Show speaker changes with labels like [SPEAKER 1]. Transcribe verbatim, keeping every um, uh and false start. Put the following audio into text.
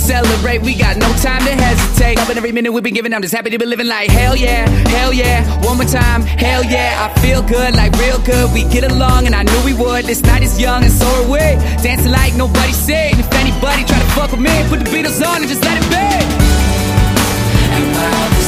[SPEAKER 1] celebrate, we got no time to hesitate. Loving every minute we've been giving, I'm just happy to be living like hell yeah, hell yeah. One more time, hell yeah. I feel good, like real good. We get along and I knew we would. This night is young and so are we. Dancing like nobody said. And if anybody try to fuck with me, put the Beatles on and just let it be. And while